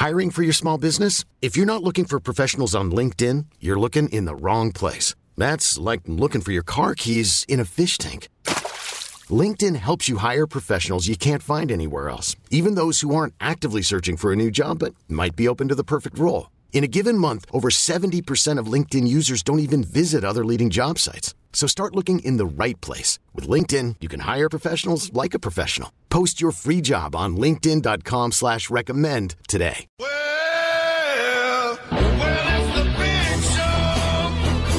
Hiring for your small business? If you're not looking for professionals on LinkedIn, you're looking in the wrong place. That's like looking for your car keys in a fish tank. LinkedIn helps you hire professionals you can't find anywhere else, even those who aren't actively searching for a new job but might be open to the perfect role. In a given month, over 70% of LinkedIn users don't even visit other leading job sites. So start looking in the right place. With LinkedIn, you can hire professionals like a professional. Post your free job on linkedin.com/recommend today. Well, it's the big show.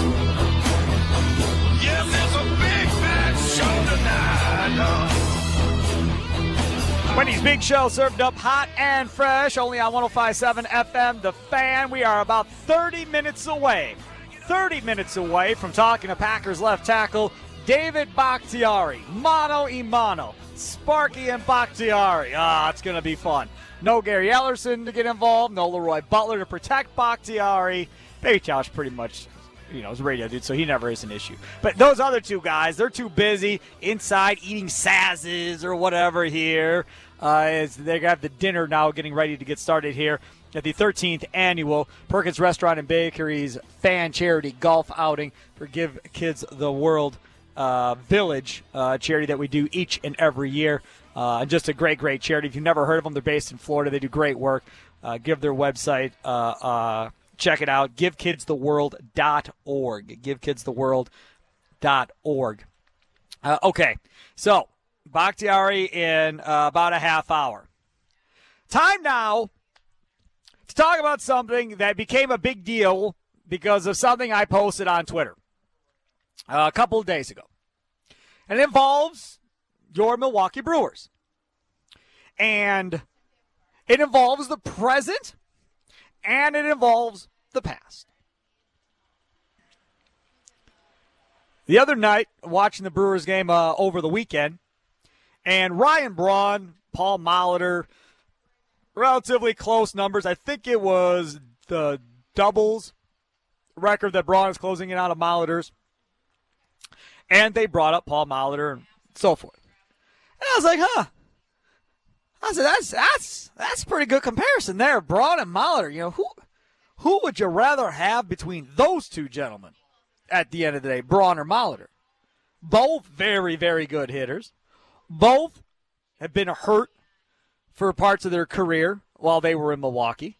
Yes, it's a big fat show tonight. Wendy's Big Show served up hot and fresh, only on 105.7 FM, The Fan. We are about 30 minutes away from talking to Packers left tackle David Bakhtiari. Mano a mano. Sparky and Bakhtiari. It's going to be fun. No Gary Ellerson to get involved. No Leroy Butler to protect Bakhtiari. Baby Josh pretty much, is a radio dude, so he never is an issue. But those other two guys, they're too busy inside eating sazzes or whatever here. They have the dinner now getting ready to get started here at the 13th annual Perkins Restaurant and Bakery's fan charity golf outing for Give Kids the World Village, charity that we do each and every year. And just a great, great charity. If you've never heard of them, they're based in Florida. They do great work. Give their website, check it out, givekidstheworld.org. Givekidstheworld.org. Okay, so Bakhtiari in about a half hour. Time now to talk about something that became a big deal because of something I posted on Twitter a couple of days ago. And it involves your Milwaukee Brewers. And it involves the present and it involves the past. The other night, watching the Brewers game over the weekend, and Ryan Braun, Paul Molitor, relatively close numbers. I think it was the doubles record that Braun is closing in on of Molitor's. And they brought up Paul Molitor and so forth. And I was like, I said, that's a pretty good comparison there, Braun and Molitor. Who would you rather have between those two gentlemen at the end of the day, Braun or Molitor? Both very, very good hitters. Both have been hurt for parts of their career while they were in Milwaukee.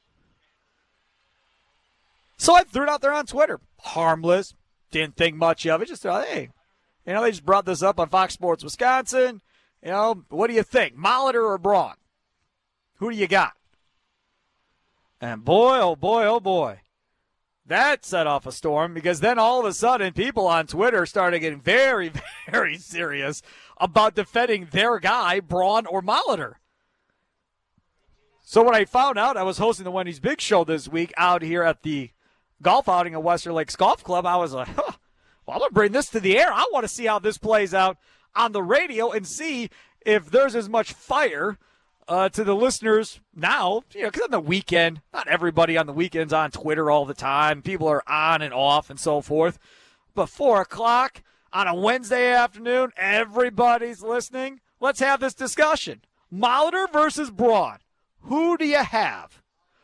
So I threw it out there on Twitter. Harmless. Didn't think much of it. Just thought, hey, they just brought this up on Fox Sports Wisconsin. What do you think? Molitor or Braun? Who do you got? And boy, oh boy, oh boy. That set off a storm because then all of a sudden people on Twitter started getting very, very serious about defending their guy, Braun or Molitor. So when I found out I was hosting the Wendy's Big Show this week out here at the golf outing at Western Lakes Golf Club, I was like, well, I'm going to bring this to the air. I want to see how this plays out on the radio and see if there's as much fire to the listeners now, because on the weekend, not everybody on the weekend's on Twitter all the time. People are on and off and so forth. But 4 o'clock on a Wednesday afternoon, everybody's listening. Let's have this discussion. Molitor versus Braun. Who do you have?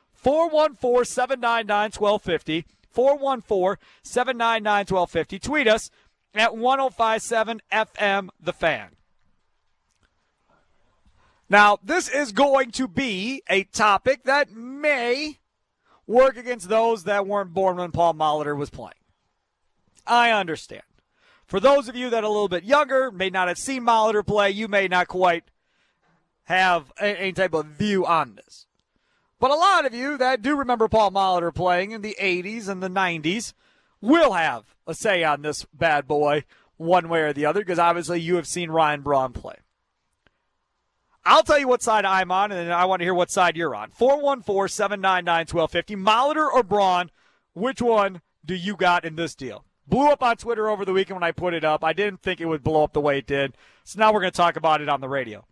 414-799-1250. 414-799-1250. Tweet us at 1057 FM The Fan. Now, this is going to be a topic that may work against those that weren't born when Paul Molitor was playing. I understand. For those of you that are a little bit younger, may not have seen Molitor play, you may not quite have any type of view on this. But a lot of you that do remember Paul Molitor playing in the 80s and the 90s will have a say on this bad boy one way or the other, because obviously you have seen Ryan Braun play. I'll tell you what side I'm on, and then I want to hear what side you're on. 414-799-1250. Molitor or Braun, which one do you got in this deal? Blew up on Twitter over the weekend when I put it up. I didn't think it would blow up the way it did. So now we're going to talk about it on the radio.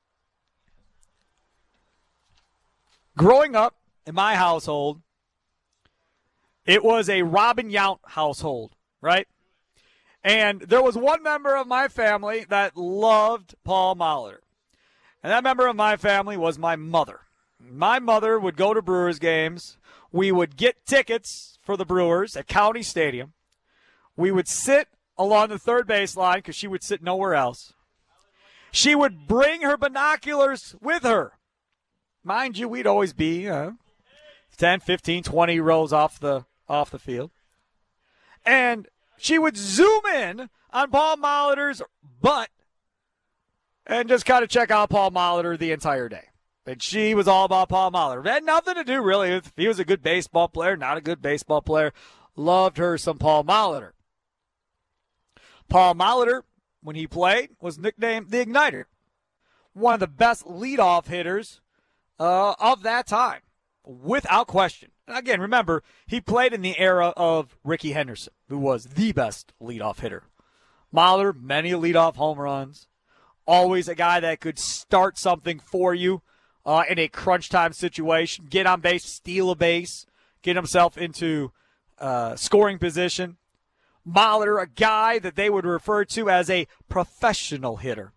Growing up in my household, it was a Robin Yount household, right? And there was one member of my family that loved Paul Molitor. And that member of my family was my mother. my mother would go to Brewers games. We would get tickets for the Brewers at County Stadium. We would sit along the third baseline because she would sit nowhere else. She would bring her binoculars with her. Mind you, we'd always be 10, 15, 20 rows off the field. And she would zoom in on Paul Molitor's butt and just kind of check out Paul Molitor the entire day. And she was all about Paul Molitor. It had nothing to do, really, if he was a good baseball player, not a good baseball player. Loved her some Paul Molitor. Paul Molitor, when he played, was nicknamed the Igniter. One of the best leadoff hitters of that time, without question. And again, remember, he played in the era of Rickey Henderson, who was the best leadoff hitter. Molitor, many leadoff home runs. Always a guy that could start something for you in a crunch time situation. Get on base, steal a base, get himself into scoring position. Molitor, a guy that they would refer to as a professional hitter.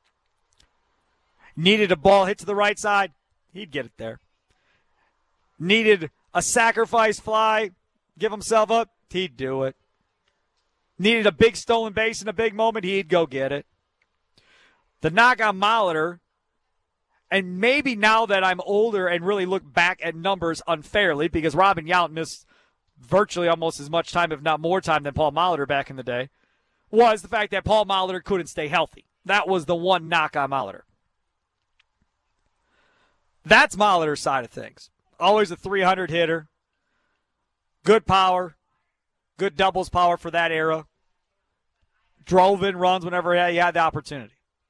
Needed a ball hit to the right side, he'd get it there. Needed a sacrifice fly, give himself up, he'd do it. Needed a big stolen base in a big moment, he'd go get it. The knock on Molitor, and maybe now that I'm older and really look back at numbers unfairly, because Robin Yount missed virtually almost as much time, if not more time, than Paul Molitor back in the day, was the fact that Paul Molitor couldn't stay healthy. That was the one knock on Molitor. That's Molitor's side of things. Always a 300 hitter. Good power. Good doubles power for that era. Drove in runs whenever he had the opportunity.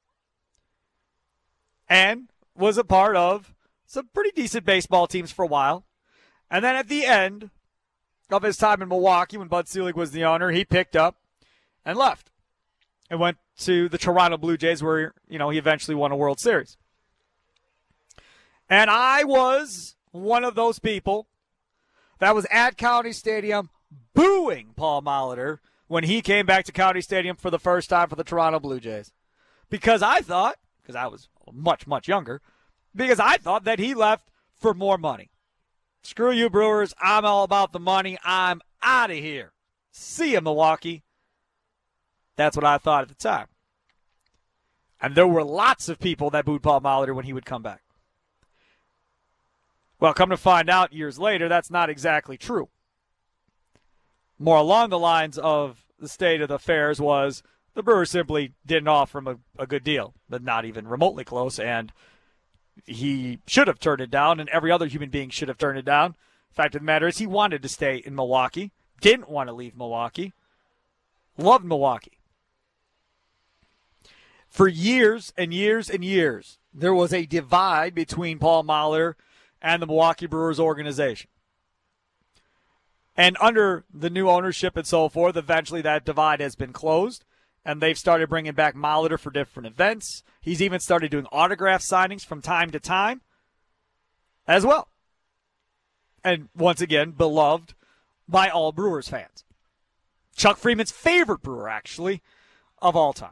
And was a part of some pretty decent baseball teams for a while. And then at the end of his time in Milwaukee, when Bud Selig was the owner, he picked up and left and went to the Toronto Blue Jays, where he eventually won a World Series. And I was one of those people that was at County Stadium booing Paul Molitor when he came back to County Stadium for the first time for the Toronto Blue Jays. Because I thought, because I was much, much younger, because I thought that he left for more money. Screw you, Brewers. I'm all about the money. I'm out of here. See you, Milwaukee. That's what I thought at the time. And there were lots of people that booed Paul Molitor when he would come back. Well, come to find out years later, that's not exactly true. More along the lines of the state of the affairs was the Brewers simply didn't offer him a good deal, but not even remotely close, and he should have turned it down, and every other human being should have turned it down. Fact of the matter is he wanted to stay in Milwaukee, didn't want to leave Milwaukee, loved Milwaukee. For years and years and years, there was a divide between Paul Molitor and the Milwaukee Brewers organization. And under the new ownership and so forth, eventually that divide has been closed, and they've started bringing back Molitor for different events. He's even started doing autograph signings from time to time as well. And once again, beloved by all Brewers fans. Chuck Freeman's favorite Brewer, actually, of all time.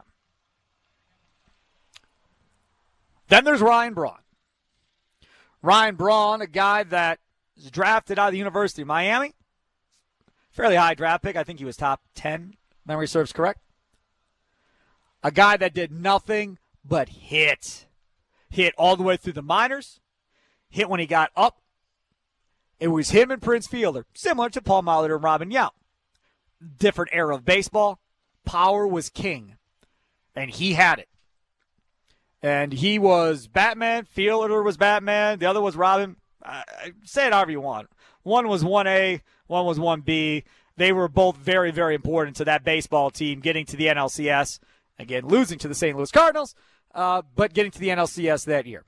Then there's Ryan Braun. Ryan Braun, a guy that was drafted out of the University of Miami. Fairly high draft pick. I think he was top 10, memory serves correct. A guy that did nothing but hit. Hit all the way through the minors. Hit when he got up. It was him and Prince Fielder, similar to Paul Molitor and Robin Yount. Different era of baseball. Power was king. And he had it. And he was Batman. Fielder was Batman. The other was Robin. Say it however you want. One was 1A. One was 1B. They were both very, very important to that baseball team getting to the NLCS. Again, losing to the St. Louis Cardinals, but getting to the NLCS that year.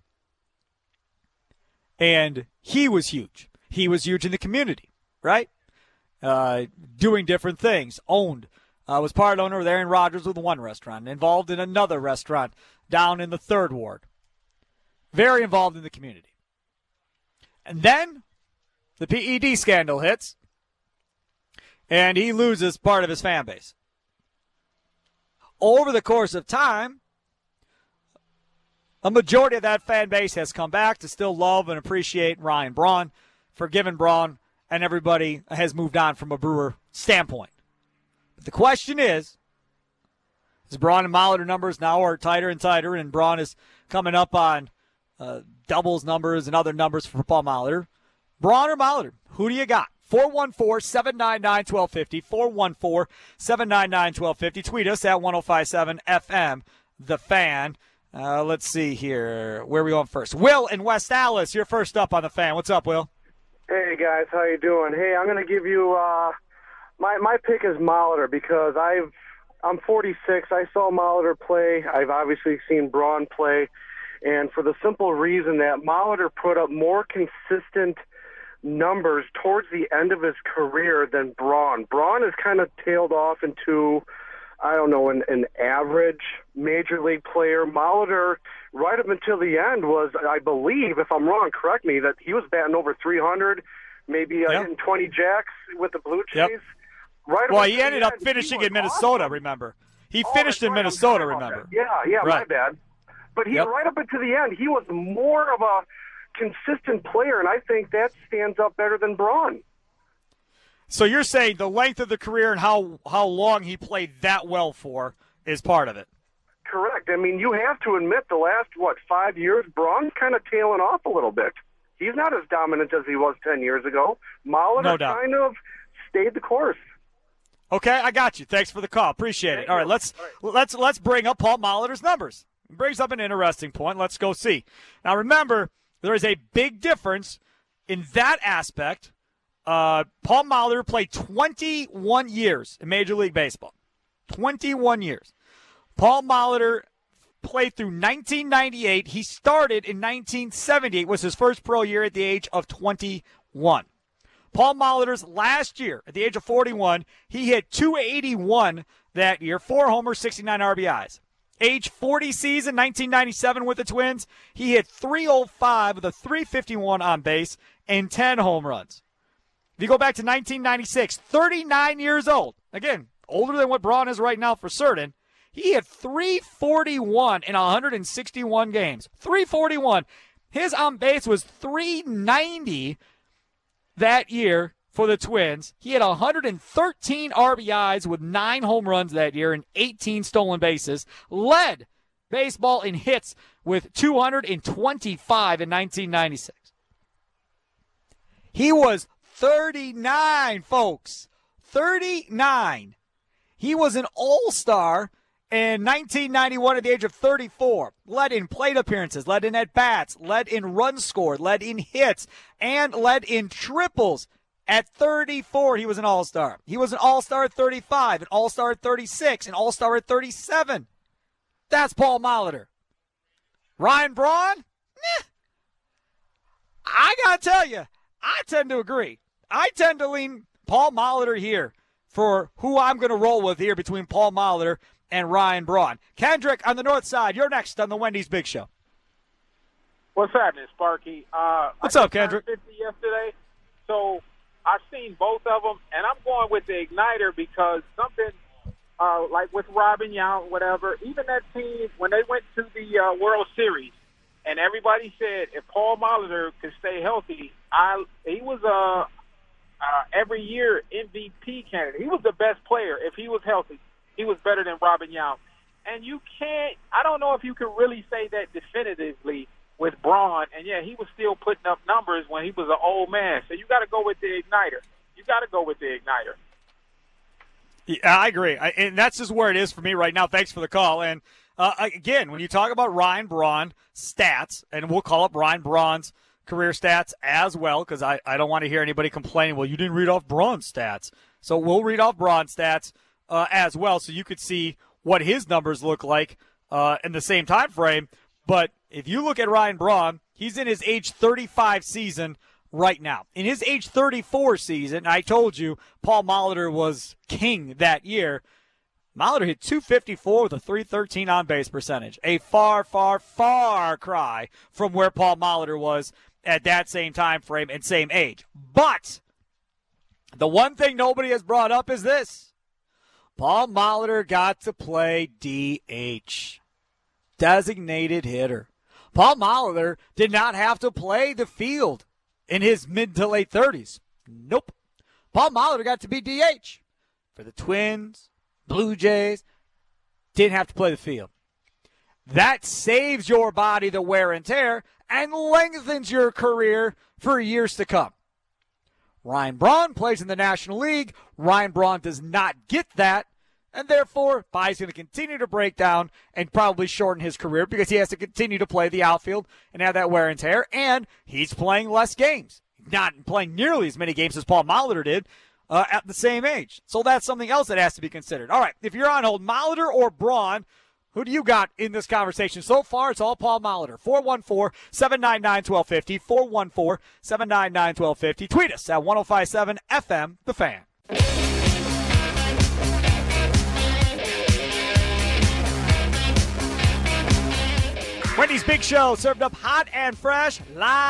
And he was huge. He was huge in the community, right? Doing different things. Owned. Was part owner there in Rogers with one restaurant. Involved in another restaurant down in the 3rd Ward. Very involved in the community. And then the PED scandal hits. And he loses part of his fan base. Over the course of time, a majority of that fan base has come back to still love and appreciate Ryan Braun, forgiven Braun, and everybody has moved on from a Brewer standpoint. But the question is Braun and Molitor numbers now are tighter and tighter, and Braun is coming up on doubles numbers and other numbers for Paul Molitor. Braun or Molitor, who do you got? 414-799-1250, 414-799-1250. Tweet us at 1057FM, The Fan. Let's see here. Where are we going first? Will in West Allis, you're first up on The Fan. What's up, Will? Hey, guys. How you doing? Hey, I'm going to give you my pick is Molitor because I'm 46. I saw Molitor play. I've obviously seen Braun play. And for the simple reason that Molitor put up more consistent numbers towards the end of his career than Braun. Braun has kind of tailed off into, I don't know, an average major league player. Molitor, right up until the end, was, I believe, if I'm wrong, correct me, that he was batting over 300, maybe hitting 20 jacks with the Blue Jays. Yep. Right. Well, he ended up finishing in Minnesota, awesome. Remember. He finished in Minnesota, remember. Yeah, right. My bad. But he right up until the end, he was more of a consistent player, and I think that stands up better than Braun. So you're saying the length of the career and how long he played that well for is part of it? Correct. I mean, you have to admit the last, 5 years, Braun's kind of tailing off a little bit. He's not as dominant as he was 10 years ago. Molitor kind of stayed the course. Okay, I got you. Thanks for the call. Appreciate it. All right, let's bring up Paul Molitor's numbers. It brings up an interesting point. Let's go see. Now, remember, there is a big difference in that aspect. Paul Molitor played 21 years in Major League Baseball. 21 years. Paul Molitor played through 1998. He started in 1978, was his first pro year at the age of 21. Paul Molitor's last year, at the age of 41, he hit .281 that year, 4 homers, 69 RBIs. Age 40 season, 1997 with the Twins, he hit .305 with a .351 on base and 10 home runs. If you go back to 1996, 39 years old, again, older than what Braun is right now for certain, he hit .341 in 161 games. .341. His on base was .390 that year for the Twins. He had 113 RBIs with 9 home runs that year and 18 stolen bases. Led baseball in hits with 225 in 1996. He was 39, folks. 39. He was an all-star in 1991 at the age of 34. Led in plate appearances, led in at-bats, led in runs scored, led in hits, and led in triples. At 34, he was an all-star. He was an all-star at 35, an all-star at 36, an all-star at 37. That's Paul Molitor. Ryan Braun? I got to tell you, I tend to agree. I tend to lean Paul Molitor here for who I'm going to roll with here between Paul Molitor and Ryan Braun. Kendrick on the north side, you're next on the Wendy's Big Show. What's happening, Sparky? What's up, Kendrick? 50 yesterday, so I've seen both of them, and I'm going with the Igniter because something like with Robin Yount, whatever, even that team, when they went to the World Series, and everybody said if Paul Molitor could stay healthy, he was every year MVP candidate. He was the best player. If he was healthy, he was better than Robin Yount. And I don't know if you can really say that definitively with Braun. And, yeah, he was still putting up numbers when he was an old man. So you got to go with the Igniter. Yeah, I agree. And that's just where it is for me right now. Thanks for the call. And, again, when you talk about Ryan Braun stats, and we'll call up Ryan Braun's career stats as well, because I don't want to hear anybody complaining, well, you didn't read off Braun's stats. So we'll read off Braun's stats as well, so you could see what his numbers look like in the same time frame. But if you look at Ryan Braun, he's in his age 35 season right now. In his age 34 season, I told you Paul Molitor was king that year. Molitor hit .254 with a .313 on-base percentage. A far, far, far cry from where Paul Molitor was at that same time frame and same age. But the one thing nobody has brought up is this. Paul Molitor got to play DH, designated hitter. Paul Molitor did not have to play the field in his mid to late 30s. Nope. Paul Molitor got to be DH for the Twins, Blue Jays. Didn't have to play the field. That saves your body the wear and tear and lengthens your career for years to come. Ryan Braun plays in the National League. Ryan Braun does not get that, and therefore, body's going to continue to break down and probably shorten his career because he has to continue to play the outfield and have that wear and tear, and he's playing less games. Not playing nearly as many games as Paul Molitor did at the same age. So that's something else that has to be considered. All right, if you're on hold, Molitor or Braun, who do you got in this conversation? So far, it's all Paul Molitor. 414-799-1250, 414-799-1250. Tweet us at 105.7 FM, The Fan. Wendy's Big Show, served up hot and fresh,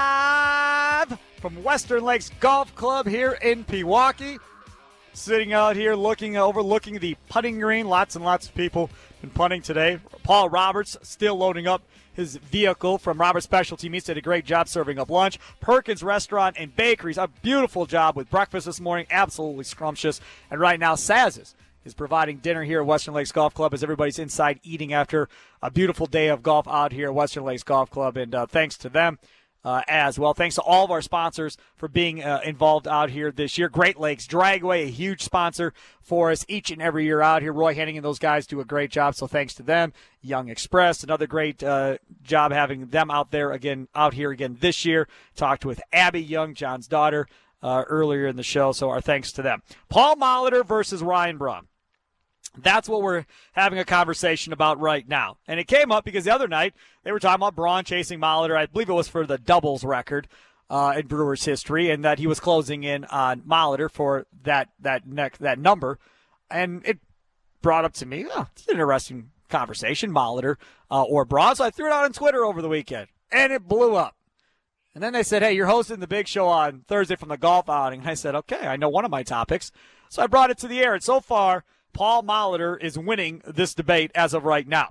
live from Western Lakes Golf Club here in Pewaukee. Sitting out here overlooking the putting green. Lots and lots of people been putting today. Paul Roberts still loading up his vehicle from Roberts Specialty Meats. Did a great job serving up lunch. Perkins Restaurant and Bakeries, a beautiful job with breakfast this morning. Absolutely scrumptious. And right now, Saz's is providing dinner here at Western Lakes Golf Club as everybody's inside eating after a beautiful day of golf out here at Western Lakes Golf Club. And thanks to them as well. Thanks to all of our sponsors for being involved out here this year. Great Lakes Dragway, a huge sponsor for us each and every year out here. Roy Henning and those guys do a great job, so thanks to them. Young Express, another great job having them out here again this year. Talked with Abby Young, John's daughter, earlier in the show, so our thanks to them. Paul Molitor versus Ryan Braun. That's what we're having a conversation about right now. And it came up because the other night they were talking about Braun chasing Molitor. I believe it was for the doubles record in Brewers history, and that he was closing in on Molitor for that number. And it brought up to me, it's an interesting conversation, Molitor or Braun. So I threw it out on Twitter over the weekend, and it blew up. And then they said, hey, you're hosting the Big Show on Thursday from the golf outing. And I said, okay, I know one of my topics. So I brought it to the air. And so far, Paul Molitor is winning this debate as of right now.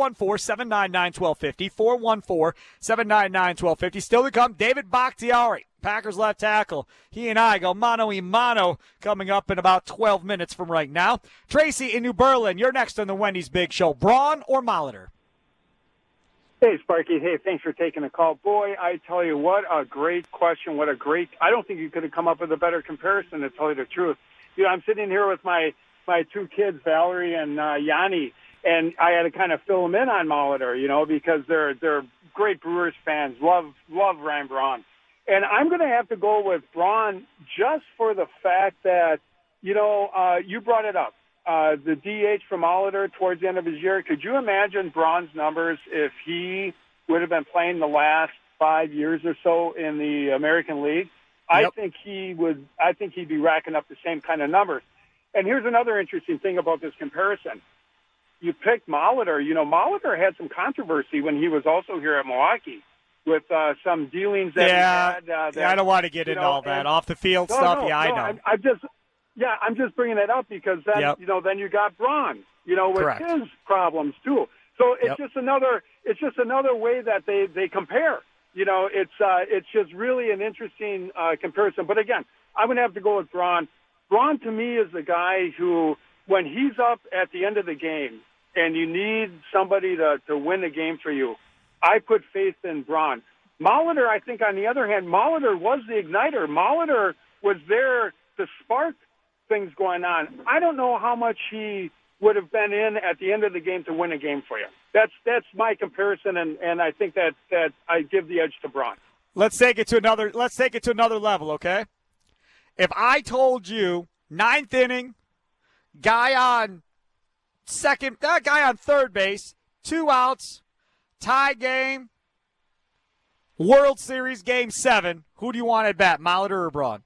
414-799-1250, 414-799-1250. Still to come, David Bakhtiari, Packers left tackle. He and I go mano-a-mano coming up in about 12 minutes from right now. Tracy in New Berlin, you're next on the Wendy's Big Show. Braun or Molitor? Hey, Sparky. Hey, thanks for taking the call. Boy, I tell you, what a great question. I don't think you could have come up with a better comparison, to tell you the truth. You know, I'm sitting here with my two kids, Valerie and Yanni, and I had to kind of fill them in on Molitor, because they're great Brewers fans, love Ryan Braun. And I'm going to have to go with Braun just for the fact that, you brought it up. The DH from Molitor towards the end of his year, could you imagine Braun's numbers if he would have been playing the last 5 years or so in the American League? Yep. I think he'd be racking up the same kind of numbers. And here's another interesting thing about this comparison. You picked Molitor. Molitor had some controversy when he was also here at Milwaukee with some dealings that he had. I don't want to get into all that off-the-field stuff. I know. I'm just bringing that up because then, then you got Braun, with Correct. his problems too. So it's just another way that they compare. It's just really an interesting comparison. But again, I'm going to have to go with Braun. Braun, to me, is the guy who, when he's up at the end of the game and you need somebody to win the game for you, I put faith in Braun. Molitor, I think, on the other hand, Molitor was the igniter. Molitor was there to spark things going on. I don't know how much he would have been in at the end of the game to win a game for you. That's my comparison, and I think that I give the edge to Braun. Let's take it to another level, okay? If I told you ninth inning, guy on third base, 2 outs, tie game, World Series Game 7, who do you want at bat, Molitor or Braun?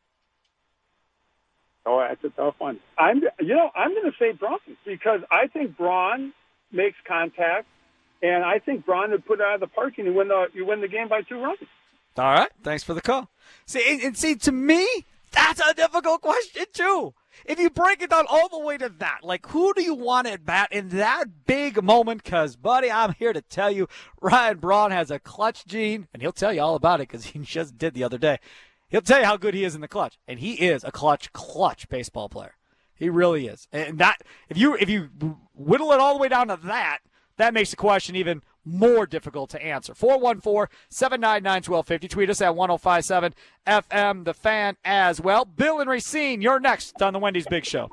Oh, that's a tough one. I'm going to say Braun because I think Braun makes contact, and I think Braun would put it out of the park and you win the game by 2 runs. All right, thanks for the call. See, to me, that's a difficult question too. if you break it down all the way to that, like, who do you want at bat in that big moment? Because, buddy, I'm here to tell you, Ryan Braun has a clutch gene, and he'll tell you all about it because he just did the other day. He'll tell you how good he is in the clutch, and he is a clutch baseball player. He really is. And that, if you whittle it all the way down to that, that makes the question even more difficult to answer. 414-799-1250. Tweet us at 1057 FM, The Fan as well. Bill and Racine, you're next on the Wendy's Big Show.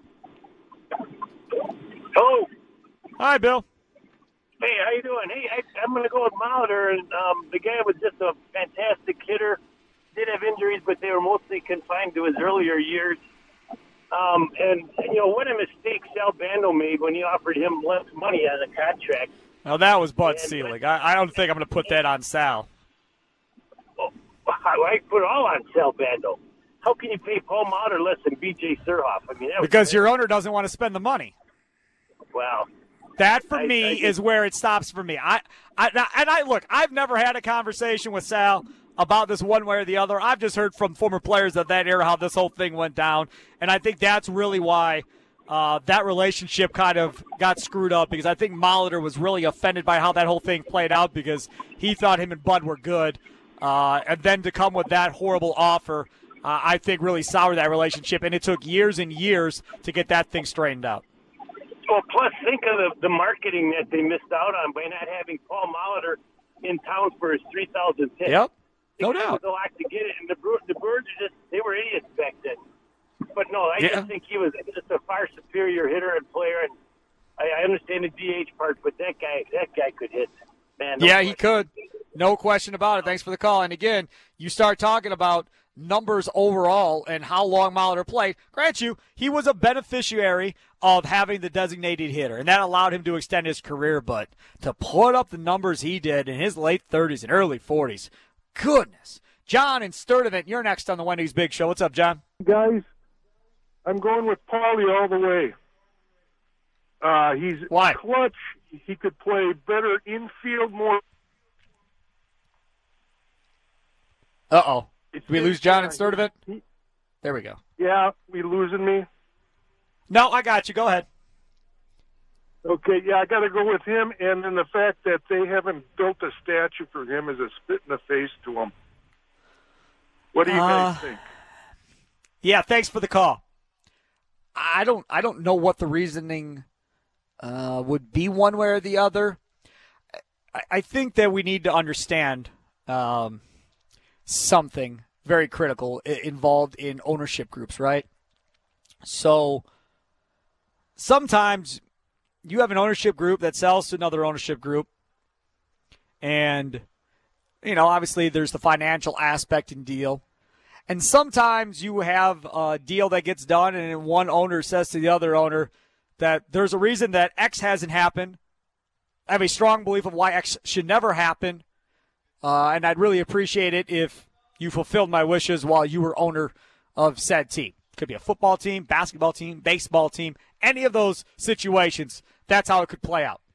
Hello. Hi, Bill. Hey, how you doing? Hey, I'm going to go with Molitor, and the guy was just a fantastic hitter. Did have injuries, but they were mostly confined to his earlier years. And, what a mistake Sal Bando made when he offered him less money on the contract. Now, that was Bud Selig. I don't think I'm going to put that on Sal. Oh, I put it all on Sal Bando. How can you pay Paul Molitor less than B.J. Surhoff? I mean, because your owner doesn't want to spend the money. Well, that for me is where it stops for me. Look, I've never had a conversation with Sal about this one way or the other. I've just heard from former players of that era how this whole thing went down, and I think that's really why that relationship kind of got screwed up, because I think Molitor was really offended by how that whole thing played out because he thought him and Bud were good, and then to come with that horrible offer, I think really soured that relationship, and it took years and years to get that thing straightened out. Well, plus think of the marketing that they missed out on by not having Paul Molitor in town for his 3,000 hits. Yep, no doubt. It was a lot to get it, and the Birds are they were idiots back then. But no, I just think he was just a far superior hitter and player, and I understand the DH part, but that guy could hit, man. Yeah, he could. No question about it. Thanks for the call. And again, you start talking about numbers overall and how long Molitor played. Grant you, he was a beneficiary of having the designated hitter, and that allowed him to extend his career. But to put up the numbers he did in his late 30s and early 40s, goodness. John in Sturtevant, you're next on the Wendy's Big Show. What's up, John? Guys, I'm going with Paulie all the way. He's Why? Clutch. He could play better infield, more. Uh-oh. Did we lose John in Sturtevant? There we go. Yeah, we losing me? No, I got you. Go ahead. Okay, yeah, I got to go with him, and then the fact that they haven't built a statue for him is a spit in the face to him. What do you guys think? Yeah, thanks for the call. I don't know what the reasoning would be one way or the other. I think that we need to understand something very critical involved in ownership groups, right? So sometimes you have an ownership group that sells to another ownership group, and, obviously there's the financial aspect in deal. And sometimes you have a deal that gets done, and one owner says to the other owner that there's a reason that X hasn't happened. I have a strong belief of why X should never happen, and I'd really appreciate it if you fulfilled my wishes while you were owner of said team. Could be a football team, basketball team, baseball team, any of those situations. That's how it could play out.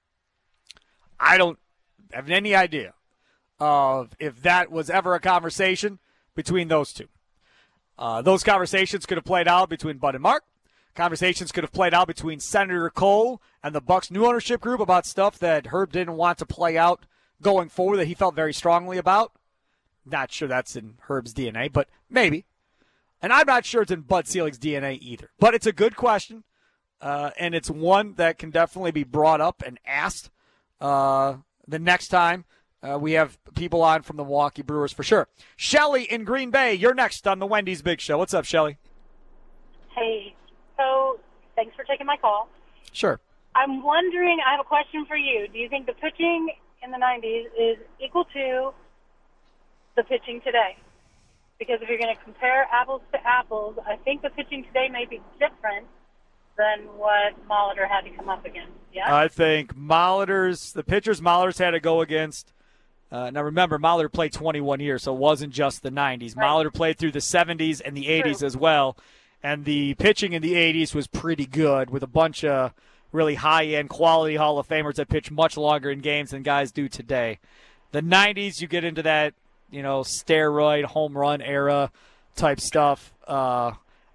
I don't have any idea of if that was ever a conversation between those two. Those conversations could have played out between Bud and Mark. Conversations could have played out between Senator Cole and the Bucs new ownership group about stuff that Herb didn't want to play out going forward that he felt very strongly about. Not sure that's in Herb's DNA, but maybe. And I'm not sure it's in Bud Selig's DNA either. But it's a good question, and it's one that can definitely be brought up and asked the next time we have people on from the Milwaukee Brewers for sure. Shelly in Green Bay, you're next on the Wendy's Big Show. What's up, Shelly? Hey, so thanks for taking my call. Sure. I'm wondering, I have a question for you. Do you think the pitching in the 90s is equal to the pitching today? Because if you're going to compare apples to apples, I think the pitching today may be different than what Molitor had to come up against. Yeah? I think the pitchers Molitor's had to go against. Now, remember, Molitor played 21 years, so it wasn't just the 90s. Right. Molitor played through the 70s and the 80s as well, and the pitching in the 80s was pretty good with a bunch of really high-end quality Hall of Famers that pitch much longer in games than guys do today. The 90s, you get into that, steroid home run era type stuff.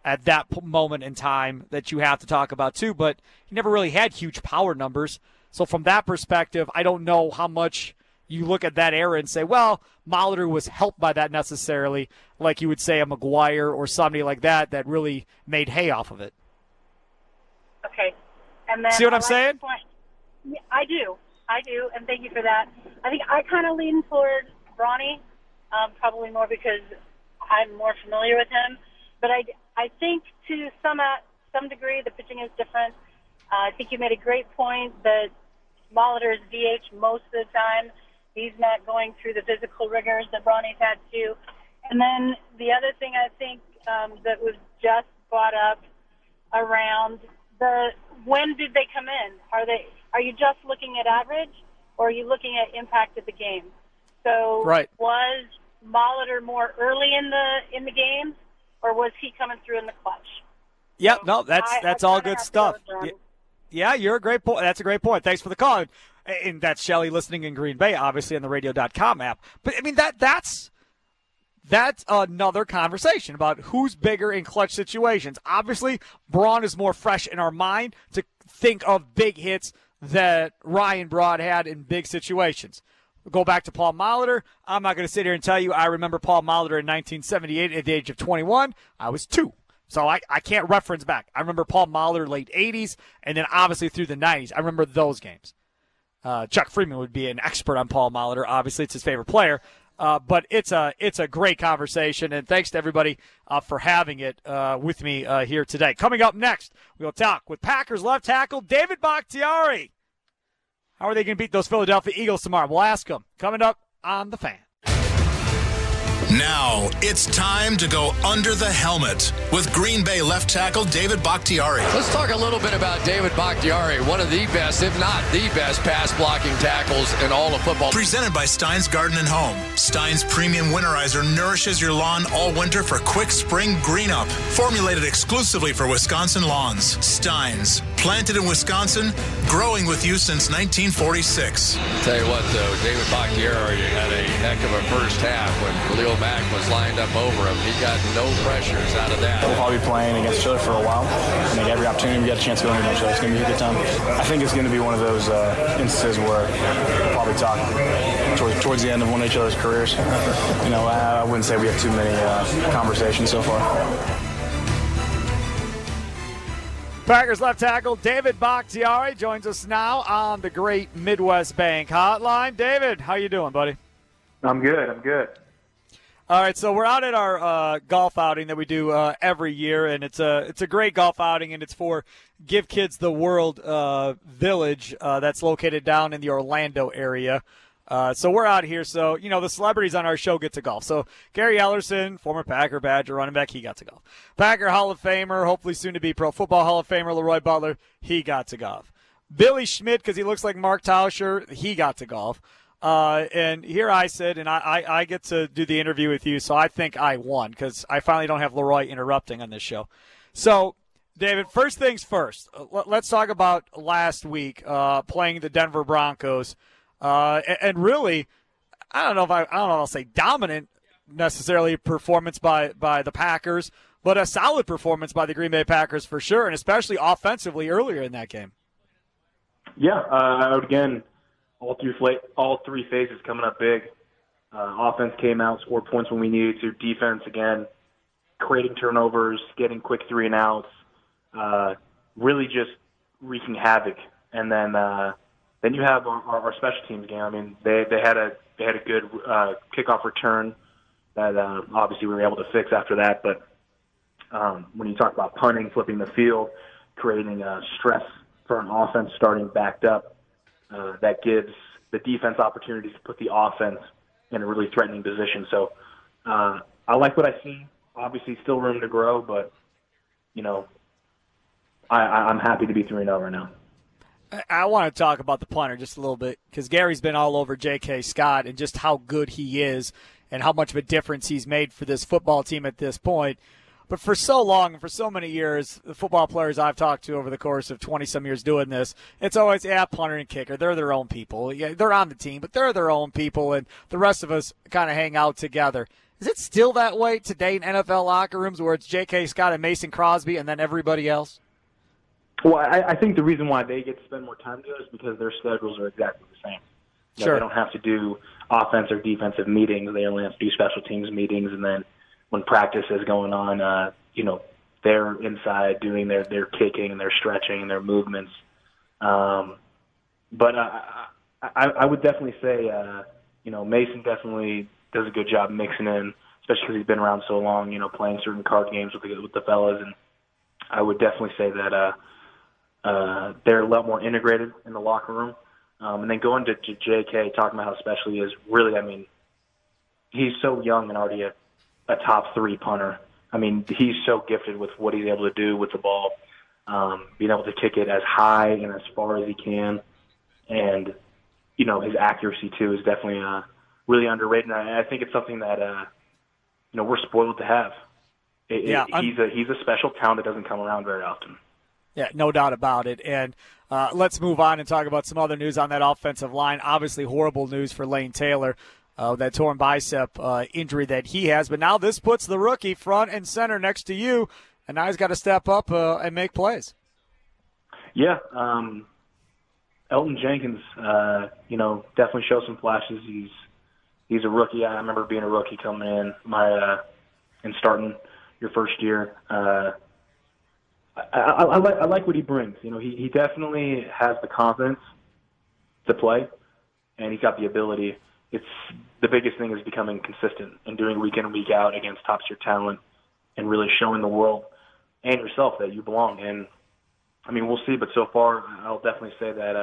at that moment in time that you have to talk about too, but he never really had huge power numbers. So from that perspective, I don't know how much you look at that era and say, well, Molitor was helped by that necessarily, like you would say a McGuire or somebody like that really made hay off of it. Okay. And then see what I'm saying? Yeah, I do, and thank you for that. I think I kind of lean toward Bronny, probably more because I'm more familiar with him. But I think to some degree the pitching is different. I think you made a great point that Molitor is DH most of the time. He's not going through the physical rigors that Bronny's had to. And then the other thing I think that was just brought up around when did they come in? Are you just looking at average, or are you looking at impact of the game? So right. Was Molitor more early in the games, or was he coming through in the clutch? Yep, So no, that's all good stuff. Yeah, you're a great point. That's a great point. Thanks for the call. And that's Shelley listening in Green Bay, obviously on the radio.com app. But I mean that's another conversation about who's bigger in clutch situations. Obviously, Braun is more fresh in our mind to think of big hits that Ryan Braun had in big situations. Go back to Paul Molitor. I'm not going to sit here and tell you I remember Paul Molitor in 1978 at the age of 21. I was 2. So I can't reference back. I remember Paul Molitor late 80s, and then obviously through the 90s. I remember those games. Chuck Freeman would be an expert on Paul Molitor. Obviously, it's his favorite player. But it's a great conversation, and thanks to everybody for having it with me here today. Coming up next, we'll talk with Packers left tackle David Bakhtiari. How are they going to beat those Philadelphia Eagles tomorrow? We'll ask them. Coming up on The Fan. Now it's time to go under the helmet with Green Bay left tackle David Bakhtiari. Let's talk a little bit about David Bakhtiari, one of the best, if not the best, pass-blocking tackles in all of football. Presented by Steins Garden and Home. Steins Premium Winterizer nourishes your lawn all winter for quick spring green-up. Formulated exclusively for Wisconsin lawns. Steins, planted in Wisconsin, growing with you since 1946. Tell you what, though, David Bakhtiari had a heck of a first half when Khalil Mack was lined up over him. He got no pressures out of that. We'll probably be playing against each other for a while. I think every opportunity we get a chance to go into each other, it's going to be a good time. I think it's going to be one of those instances where we'll probably talk towards the end of one of each other's careers. You know, I wouldn't say we have too many conversations so far. Packers left tackle David Bakhtiari joins us now on the Great Midwest Bank Hotline. David, how you doing, buddy? I'm good. All right, so we're out at our golf outing that we do every year, and it's a great golf outing, and it's for Give Kids the World Village that's located down in the Orlando area. So we're out here, so, you know, the celebrities on our show get to golf. So Gary Ellerson, former Packer Badger running back, he got to golf. Packer Hall of Famer, hopefully soon to be Pro Football Hall of Famer, Leroy Butler, he got to golf. Billy Schmidt, because he looks like Mark Tauscher, he got to golf. And here I sit, and I get to do the interview with you, so I think I won because I finally don't have Leroy interrupting on this show. So, David, first things first, let's talk about last week playing the Denver Broncos. And really, I don't know if I'll say dominant necessarily performance by the Packers, but a solid performance by the Green Bay Packers for sure, and especially offensively earlier in that game. Yeah, again, all three phases coming up big. Offense came out, scored points when we needed to. Defense, again, creating turnovers, getting quick 3-and-outs, really just wreaking havoc. And then you have our special teams game. I mean, they had a good kickoff return that obviously we were able to fix after that. But when you talk about punting, flipping the field, creating stress for an offense starting backed up, that gives the defense opportunities to put the offense in a really threatening position. So I like what I see. Obviously, still room to grow, but you know, I'm happy to be 3-0 right now. I want to talk about the punter just a little bit because Gary's been all over J.K. Scott and just how good he is and how much of a difference he's made for this football team at this point. But for so long and for so many years, the football players I've talked to over the course of 20-some years doing this, it's always, punter and kicker, they're their own people. Yeah, they're on the team, but they're their own people, and the rest of us kind of hang out together. Is it still that way today in NFL locker rooms where it's J.K. Scott and Mason Crosby and then everybody else? Well, I think the reason why they get to spend more time together is because their schedules are exactly the same. Sure. They don't have to do offensive, defensive meetings. They only have to do special teams meetings, and then when practice is going on, they're inside doing their kicking and their stretching and their movements. But I would definitely say, Mason definitely does a good job mixing in, especially because he's been around so long, playing certain card games with the fellas. And I would definitely say that they're a lot more integrated in the locker room. And then going to J.K., talking about how special he is, really, I mean, he's so young and already a top 3 punter. I mean, he's so gifted with what he's able to do with the ball, being able to kick it as high and as far as he can. And, his accuracy, too, is definitely really underrated. And I think it's something that, we're spoiled to have. He's a special talent that doesn't come around very often. Yeah, no doubt about it. And let's move on and talk about some other news on that offensive line. Obviously, horrible news for Lane Taylor, that torn bicep injury that he has. But now this puts the rookie front and center next to you, and now he's got to step up and make plays. Yeah, Elton Jenkins, definitely shows some flashes. He's a rookie. I remember being a rookie coming in and starting your first year. I like what he brings. He definitely has the confidence to play, and he's got the ability. It's the biggest thing is becoming consistent and doing week in and week out against top-tier talent and really showing the world and yourself that you belong. And, I mean, we'll see, but so far I'll definitely say that,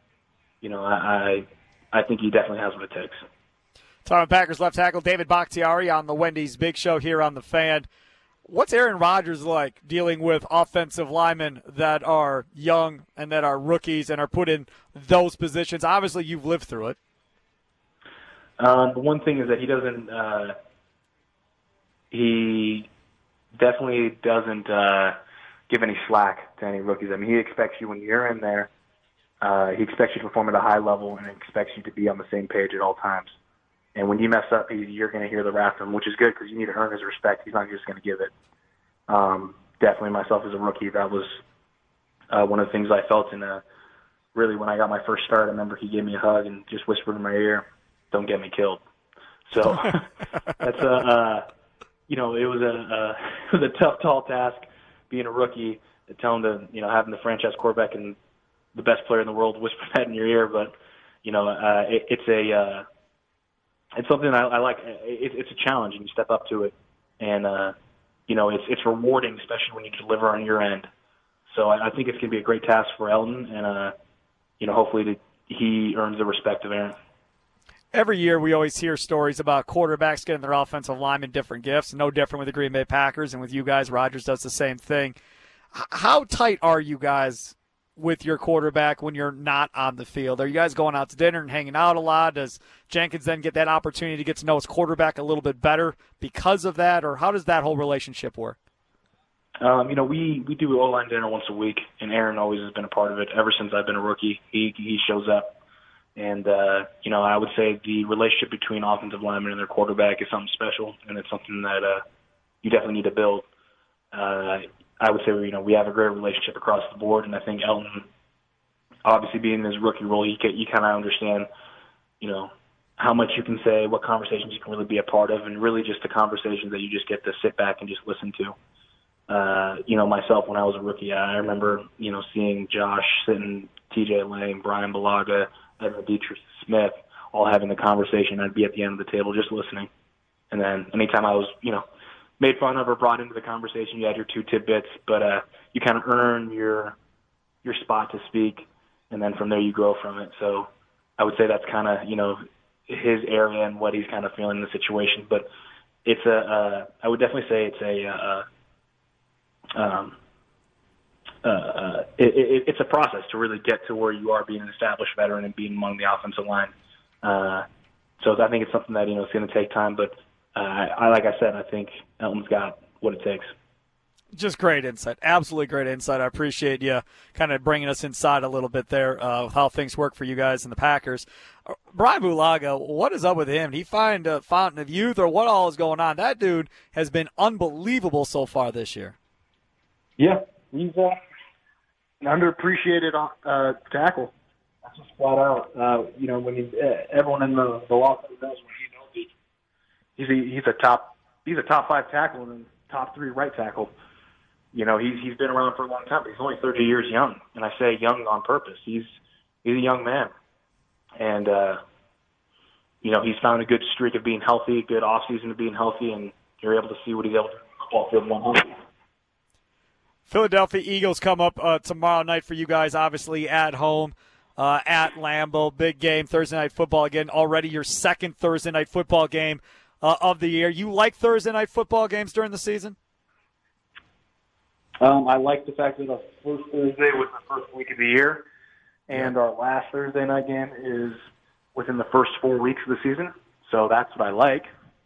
I think he definitely has what it takes. Talking Packers left tackle David Bakhtiari on the Wendy's Big Show here on The Fan. What's Aaron Rodgers like dealing with offensive linemen that are young and that are rookies and are put in those positions? Obviously, you've lived through it. The one thing is that he definitely doesn't give any slack to any rookies. I mean, he expects you when you're in there, he expects you to perform at a high level and expects you to be on the same page at all times. And when you mess up, you're going to hear the wrath from him, which is good because you need to earn his respect. He's not just going to give it. Definitely myself as a rookie, that was one of the things I felt. And really, when I got my first start, I remember he gave me a hug and just whispered in my ear, "Don't get me killed." So that's it was a tough, tall task being a rookie, telling having the franchise quarterback and the best player in the world whisper that in your ear. But it's something I like. It's a challenge, and you step up to it, and it's rewarding, especially when you deliver on your end. So I think it's going to be a great task for Elton, and hopefully he earns the respect of Aaron. Every year we always hear stories about quarterbacks getting their offensive linemen different gifts. No different with the Green Bay Packers, and with you guys, Rodgers does the same thing. How tight are you guys with your quarterback when you're not on the field? Are you guys going out to dinner and hanging out a lot? Does Jenkins then get that opportunity to get to know his quarterback a little bit better because of that, or how does that whole relationship work? We do O-line dinner once a week, and Aaron always has been a part of it ever since I've been a rookie. He shows up. And, I would say the relationship between offensive linemen and their quarterback is something special, and it's something that you definitely need to build. I would say, we have a great relationship across the board, and I think Elton, obviously being in his rookie role, you kind of understand, how much you can say, what conversations you can really be a part of, and really just the conversations that you just get to sit back and just listen to. Myself, when I was a rookie, I remember, seeing Josh Sitton, TJ Lang, Brian Balaga, Edward Dietrich Smith, all having the conversation. I'd be at the end of the table just listening. And then anytime I was, made fun of or brought into the conversation, you had your 2 tidbits, but you kind of earn your spot to speak, and then from there you grow from it. So I would say that's kind of, his area and what he's kind of feeling in the situation. But it's I would definitely say it's it's a process to really get to where you are being an established veteran and being among the offensive line. So I think it's something that, it's going to take time. But like I said, I think Elton's got what it takes. Just great insight. Absolutely great insight. I appreciate you kind of bringing us inside a little bit there of how things work for you guys in the Packers. Brian Bulaga, what is up with him? Did he find a fountain of youth, or what all is going on? That dude has been unbelievable so far this year. Yeah, he's an underappreciated tackle. That's just flat out. When everyone in the locker room knows when he's a top 5 tackle and top 3 right tackle. He's been around for a long time, but he's only 30 years young, and I say young on purpose. He's a young man, and he's found a good streak of being healthy, good off season of being healthy, and you're able to see what he's able to do on the football field when healthy. Philadelphia Eagles come up tomorrow night for you guys, obviously at home, at Lambeau. Big game, Thursday Night Football again. Already your second Thursday Night Football game of the year. You like Thursday Night Football games during the season? I like the fact that the first Thursday was the first week of the year, and our last Thursday night game is within the first 4 weeks of the season. So that's what I like.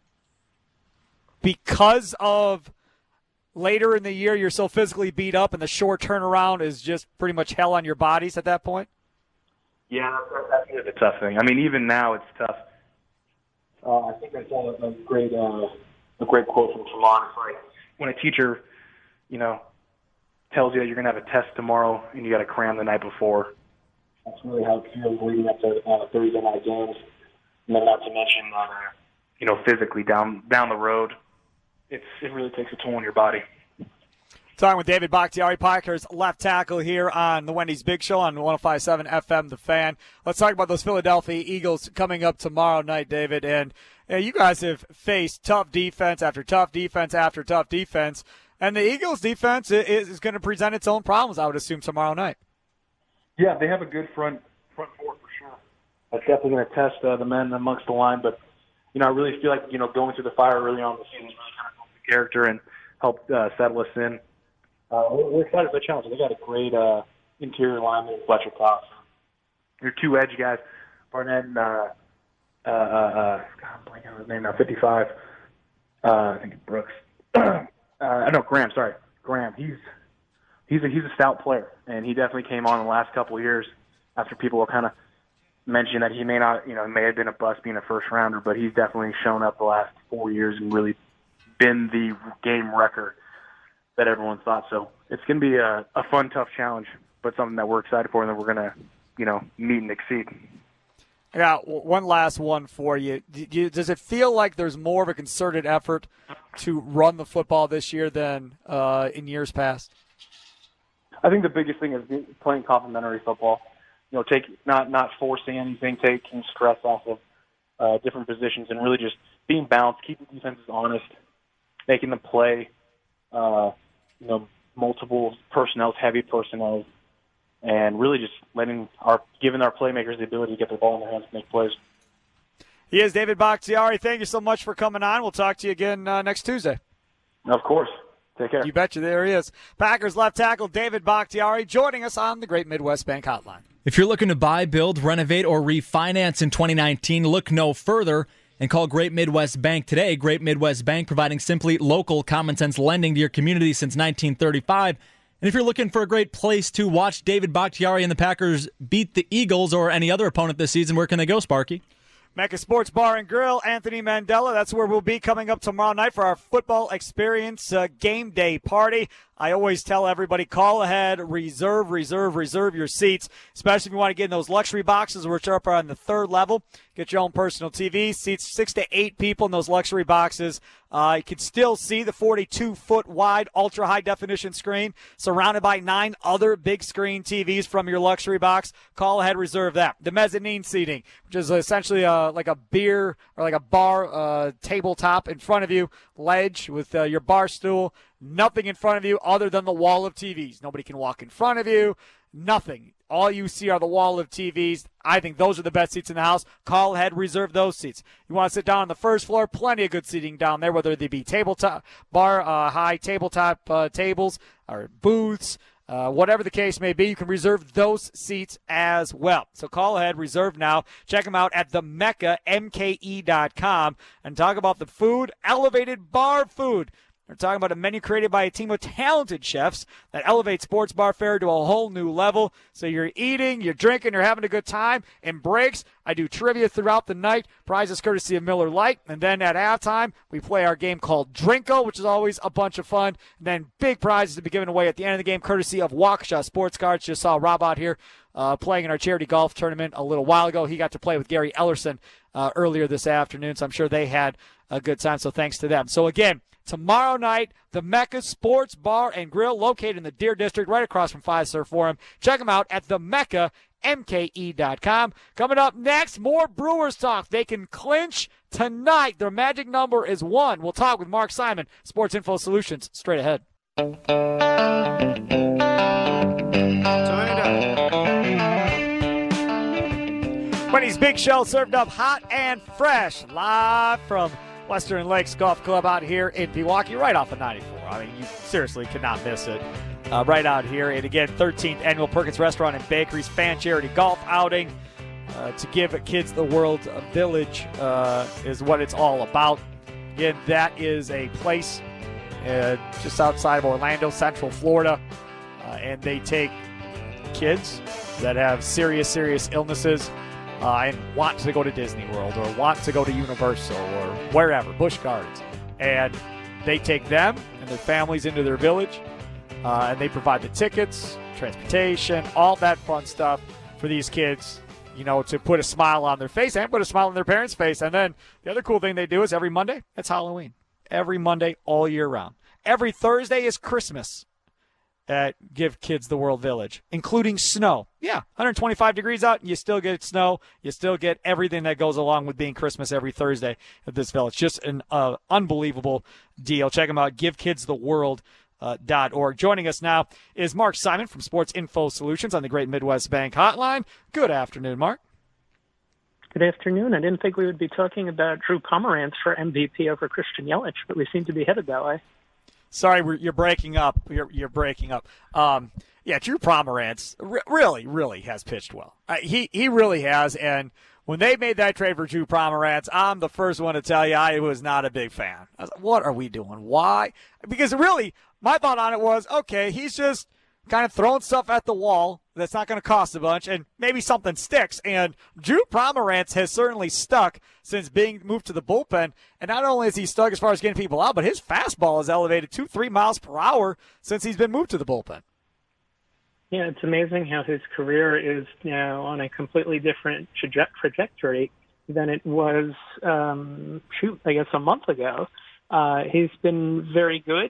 Because of later in the year, you're so physically beat up, and the short turnaround is just pretty much hell on your bodies at that point? Yeah, that's the tough thing. I mean, even now it's tough. I think I saw a great quote from Tremont. It's like when a teacher, tells you that you're going to have a test tomorrow and you got to cram the night before. That's really how it feels leading up to Thursday night games. And then not to mention, physically down the road, it really takes a toll on your body. Talking with David Bakhtiari, Packers left tackle here on the Wendy's Big Show on 105.7 FM, The Fan. Let's talk about those Philadelphia Eagles coming up tomorrow night, David. And you guys have faced tough defense after tough defense after tough defense. And the Eagles' defense is going to present its own problems, I would assume, tomorrow night. Yeah, they have a good front four for sure. That's definitely going to test the men amongst the line. But, I really feel like, going through the fire early on in the season really kind of helped the character and helped settle us in. We're excited for the challenge. They got a great interior lineman, Fletcher Cox. Your 2 edge guys, Barnett and I'm blanking on his name now, 55. I think it's Brooks. Graham. Sorry, Graham. He's a stout player, and he definitely came on the last couple of years after people were kind of mentioning that he may not, may have been a bust being a first rounder, but he's definitely shown up the last 4 years and really been the game wrecker that everyone thought. So it's going to be a fun, tough challenge, but something that we're excited for and that we're going to, meet and exceed. I got one last one for you. Does it feel like there's more of a concerted effort to run the football this year than in years past? I think the biggest thing is playing complementary football. Not forcing anything, taking stress off of different positions, and really just being balanced, keeping defenses honest, making them play, multiple personnel, heavy personnel, and really just giving our playmakers the ability to get the ball in their hands and make plays. He is David Bakhtiari. Thank you so much for coming on. We'll talk to you again next Tuesday. Of course. Take care. You betcha. There he is. Packers left tackle David Bakhtiari joining us on the Great Midwest Bank Hotline. If you're looking to buy, build, renovate, or refinance in 2019, look no further and call Great Midwest Bank today. Great Midwest Bank providing simply local common sense lending to your community since 1935. And if you're looking for a great place to watch David Bakhtiari and the Packers beat the Eagles or any other opponent this season, where can they go, Sparky? Mecca Sports Bar and Grill, Anthony Mandela. That's where we'll be coming up tomorrow night for our football experience game day party. I always tell everybody, call ahead, reserve your seats, especially if you want to get in those luxury boxes, which are up on the 3rd level. Get your own personal TV, seats 6 to 8 people in those luxury boxes. You can still see the 42-foot wide ultra-high-definition screen surrounded by 9 other big-screen TVs from your luxury box. Call ahead, reserve that. The mezzanine seating, which is essentially like a beer or like a bar tabletop in front of you, ledge with your bar stool. Nothing in front of you other than the wall of TVs. Nobody can walk in front of you. Nothing. All you see are the wall of TVs. I think those are the best seats in the house. Call ahead, reserve those seats. You want to sit down on the first floor, plenty of good seating down there, whether they be tabletop, high tabletop tables or booths, whatever the case may be. You can reserve those seats as well. So call ahead, reserve now. Check them out at themecca, MKE.com, and talk about the food, elevated bar food. They're talking about a menu created by a team of talented chefs that elevate sports bar fare to a whole new level. So you're eating, you're drinking, you're having a good time. In breaks, I do trivia throughout the night. Prizes courtesy of Miller Lite. And then at halftime, we play our game called Drinko, which is always a bunch of fun. And then big prizes to be given away at the end of the game, courtesy of Waukesha Sports Cards. Just saw Rob out here playing in our charity golf tournament a little while ago. He got to play with Gary Ellerson earlier this afternoon, so I'm sure they had a good time. So thanks to them. So again, tomorrow night, the Mecca Sports Bar and Grill, located in the Deer District, right across from Five Star Forum. Check them out at themecca.mke.com. Coming up next, more Brewers talk. They can clinch tonight. Their magic number is 1. We'll talk with Mark Simon, Sports Info Solutions, straight ahead. Wendy's Big Show, served up hot and fresh, live from Western Lakes Golf Club out here in Pewaukee, right off of 94. I mean, you seriously cannot miss it. Right out here. And again, 13th Annual Perkins Restaurant and Bakery's fan charity golf outing to give Kids the World Village is what it's all about. Again, that is a place just outside of Orlando, Central Florida. And they take kids that have serious illnesses and want to go to Disney World or want to go to Universal or wherever, Busch Gardens. And they take them and their families into their village, and they provide the tickets, transportation, all that fun stuff for these kids, you know, to put a smile on their face and put a smile on their parents' face. And then the other cool thing they do is every Monday, it's Halloween. Every Monday, all year round. Every Thursday is Christmas at Give Kids the World Village, including snow. Yeah, 125 degrees out, and you still get snow. You still get everything that goes along with being Christmas every Thursday at this village. Just an unbelievable deal. Check them out, givekidstheworld.org. Joining us now is Mark Simon from Sports Info Solutions on the Great Midwest Bank Hotline. Good afternoon, Mark. Good afternoon. I didn't think we would be talking about Drew Pomerantz for MVP over Christian Yelich, but we seem to be headed that way. Sorry, you're breaking up. You're breaking up. Yeah, Drew Pomerantz really has pitched well. He really has. And when they made that trade for Drew Pomerantz, I'm the first one to tell you I was not a big fan. I was like, what are we doing? Why? Because really, my thought on it was, okay, he's just kind of throwing stuff at the wall that's not going to cost a bunch, and maybe something sticks. And Drew Pomerantz has certainly stuck since being moved to the bullpen. And not only is he stuck as far as getting people out, but his fastball has elevated 2-3 miles per hour since he's been moved to the bullpen. Yeah, it's amazing how his career is now on a completely different trajectory than it was, a month ago. He's been very good.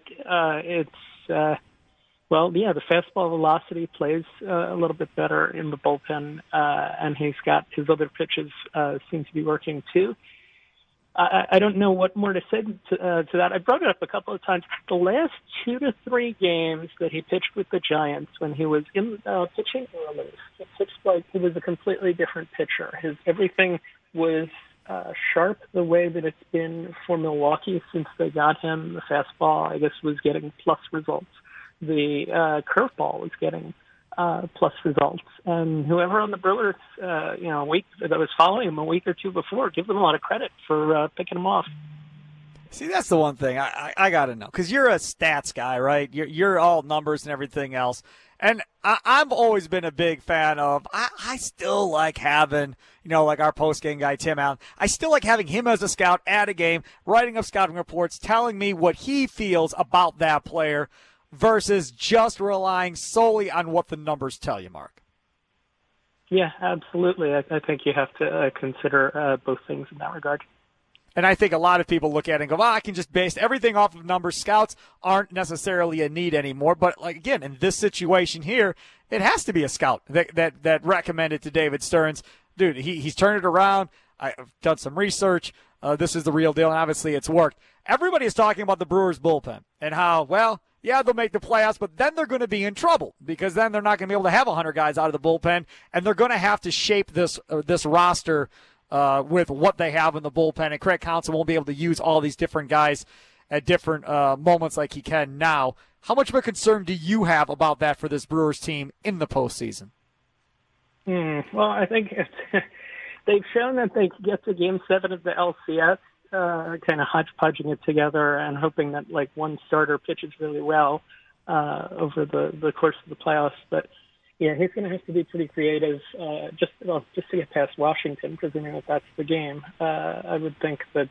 The fastball velocity plays a little bit better in the bullpen, and he's got his other pitches seem to be working too. I don't know what more to say to that. I brought it up a couple of times. The last 2 to 3 games that he pitched with the Giants, when he was in pitching early, it pitched like he was a completely different pitcher. Everything was sharp the way that it's been for Milwaukee since they got him. The fastball, I guess, was getting plus results. The curveball was getting plus results. And whoever on the Brewers, week that was following him a week or two before, give them a lot of credit for picking him off. See, that's the one thing I got to know, because you're a stats guy, right? You're all numbers and everything else. And I've always been a big fan of, I still like having, like our post-game guy, Tim Allen, I still like having him as a scout at a game, writing up scouting reports, telling me what he feels about that player, versus just relying solely on what the numbers tell you, Mark. Yeah, absolutely. I think you have to consider both things in that regard. And I think a lot of people look at it and go, I can just base everything off of numbers. Scouts aren't necessarily a need anymore. But, again, in this situation here, it has to be a scout that recommended to David Stearns, dude, he's turned it around. I've done some research. This is the real deal, and obviously it's worked. Everybody is talking about the Brewers' bullpen and how, yeah, they'll make the playoffs, but then they're going to be in trouble because then they're not going to be able to have 100 guys out of the bullpen, and they're going to have to shape this roster with what they have in the bullpen. And Craig Counsell won't be able to use all these different guys at different moments like he can now. How much of a concern do you have about that for this Brewers team in the postseason? Well, I think they've shown that they get to Game 7 of the LCS kind of hodgepodging it together and hoping that like one starter pitches really well over the course of the playoffs. But yeah, he's going to have to be pretty creative just to get past Washington, presuming that that's the game. I would think that,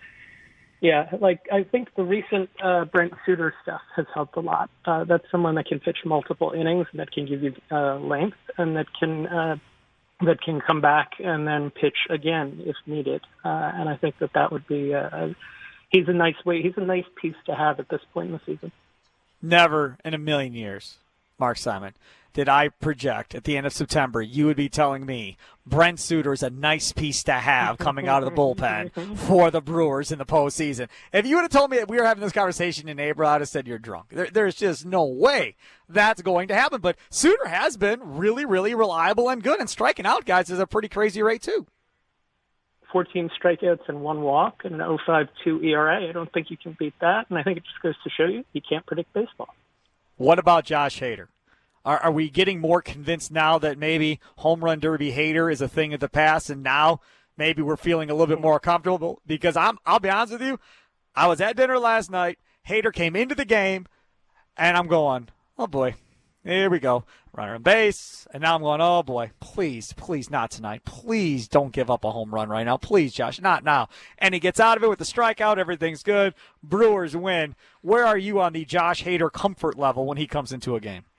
I think the recent Brent Suter stuff has helped a lot. That's someone that can pitch multiple innings and that can give you length and that can come back and then pitch again if needed. And I think that would be he's a nice piece to have at this point in the season. Never in a million years, Mark Simon, did I project at the end of September you would be telling me Brent Suter is a nice piece to have coming out of the bullpen for the Brewers in the postseason. If you would have told me that we were having this conversation in April, I would have said you're drunk. There's just no way that's going to happen. But Suter has been really, really reliable and good, and striking out guys is a pretty crazy rate too. 14 strikeouts and 1 walk and an 0.52 ERA. I don't think you can beat that, and I think it just goes to show you can't predict baseball. What about Josh Hader? Are we getting more convinced now that maybe home run derby Hader is a thing of the past, and now maybe we're feeling a little bit more comfortable? Because I'll be honest with you, I was at dinner last night. Hader came into the game, and I'm going, oh boy, here we go, runner on base, and now I'm going, oh boy, please not tonight. Please don't give up a home run right now. Please, Josh, not now. And he gets out of it with the strikeout. Everything's good. Brewers win. Where are you on the Josh Hader comfort level when he comes into a game?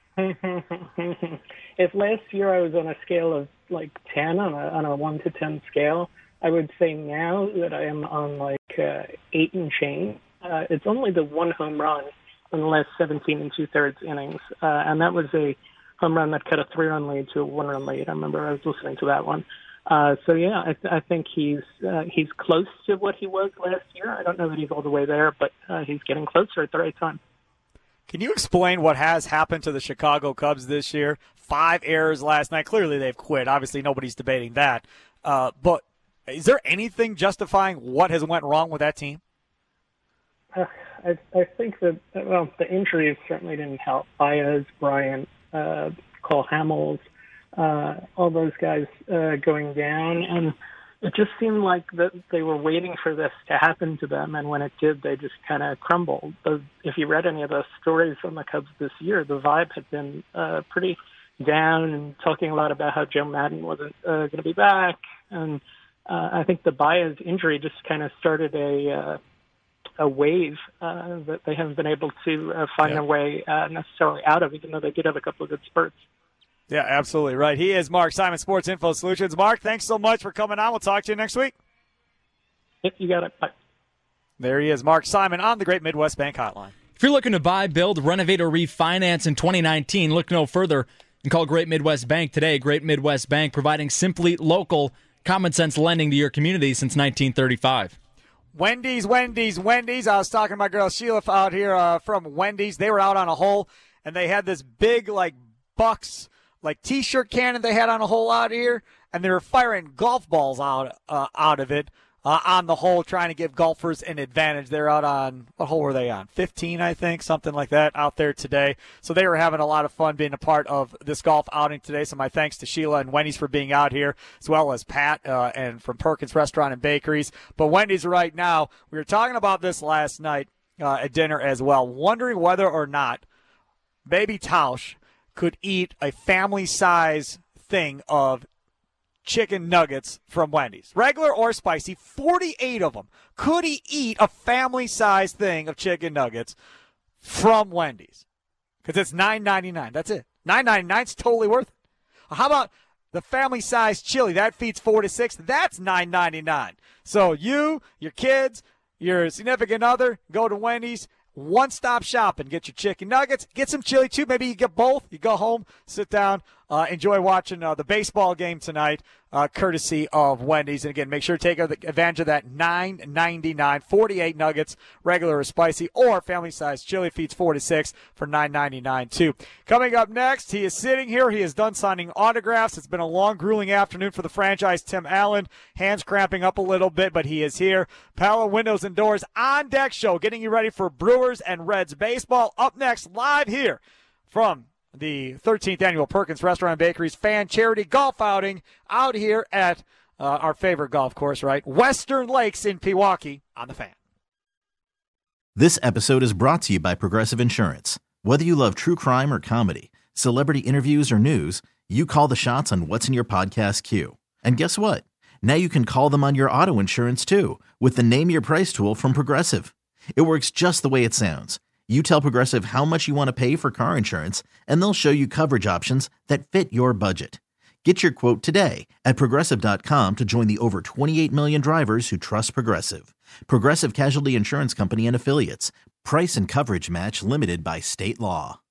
If last year I was on a scale of like 10 on a 1 to 10 scale, I would say now that I am on like 8 and change. It's only the 1 home run in the last 17 and 2/3 innings, and that was a home run that cut a 3-run lead to a 1-run lead. I remember I was listening to that one. So yeah, I think he's close to what he was last year. I don't know that he's all the way there, but he's getting closer at the right time. Can you explain what has happened to the Chicago Cubs this year? 5 errors last night. Clearly they've quit. Obviously nobody's debating that. But is there anything justifying what has went wrong with that team? I think that, the injuries certainly didn't help. Baez, Bryant, Cole Hamels, all those guys going down. And it just seemed like that they were waiting for this to happen to them, and when it did, they just kind of crumbled. If you read any of the stories from the Cubs this year, the vibe had been pretty down and talking a lot about how Joe Madden wasn't going to be back. And I think the Baez injury just kind of started a wave that they haven't been able to find their way necessarily out of, even though they did have a couple of good spurts. Yeah, absolutely right. He is Mark Simon, Sports Info Solutions. Mark, thanks so much for coming on. We'll talk to you next week. Yep, you got it. Bye. There he is, Mark Simon on the Great Midwest Bank Hotline. If you're looking to buy, build, renovate, or refinance in 2019, look no further and call Great Midwest Bank today. Great Midwest Bank, providing simply local, common-sense lending to your community since 1935. Wendy's. I was talking to my girl Sheila out here from Wendy's. They were out on a hole, and they had this big, Bucks T-shirt cannon they had on a hole out here, and they were firing golf balls out of it on the hole, trying to give golfers an advantage. They're out on, what hole were they on? 15, I think, something like that, out there today. So they were having a lot of fun being a part of this golf outing today. So my thanks to Sheila and Wendy's for being out here, as well as Pat and from Perkins Restaurant and Bakeries. But Wendy's right now, we were talking about this last night at dinner as well, wondering whether or not Baby Tausch could eat a family-size thing of chicken nuggets from Wendy's. Regular or spicy, 48 of them. Could he eat a family-size thing of chicken nuggets from Wendy's? Because it's $9.99. That's it. $9.99 is totally worth it. How about the family-size chili? That feeds 4 to 6. That's $9.99. So you, your kids, your significant other, go to Wendy's. One-stop shopping. Get your chicken nuggets. Get some chili, too. Maybe you get both. You go home, sit down, enjoy watching the baseball game tonight, courtesy of Wendy's. And, again, make sure to take advantage of that $9.99, 48 nuggets, regular or spicy, or family-sized chili feeds 4 to 6 for $9.99, too. Coming up next, he is sitting here. He is done signing autographs. It's been a long, grueling afternoon for the franchise. Tim Allen, hands cramping up a little bit, but he is here. Pella Windows and Doors on Deck Show, getting you ready for Brewers and Reds baseball. Up next, live here from the 13th Annual Perkins Restaurant and Bakeries Fan Charity Golf Outing out here at our favorite golf course, right? Western Lakes in Pewaukee on the Fan. This episode is brought to you by Progressive Insurance. Whether you love true crime or comedy, celebrity interviews or news, you call the shots on what's in your podcast queue. And guess what? Now you can call them on your auto insurance too with the Name Your Price tool from Progressive. It works just the way it sounds. You tell Progressive how much you want to pay for car insurance, and they'll show you coverage options that fit your budget. Get your quote today at Progressive.com to join the over 28 million drivers who trust Progressive. Progressive Casualty Insurance Company and Affiliates. Price and coverage match limited by state law.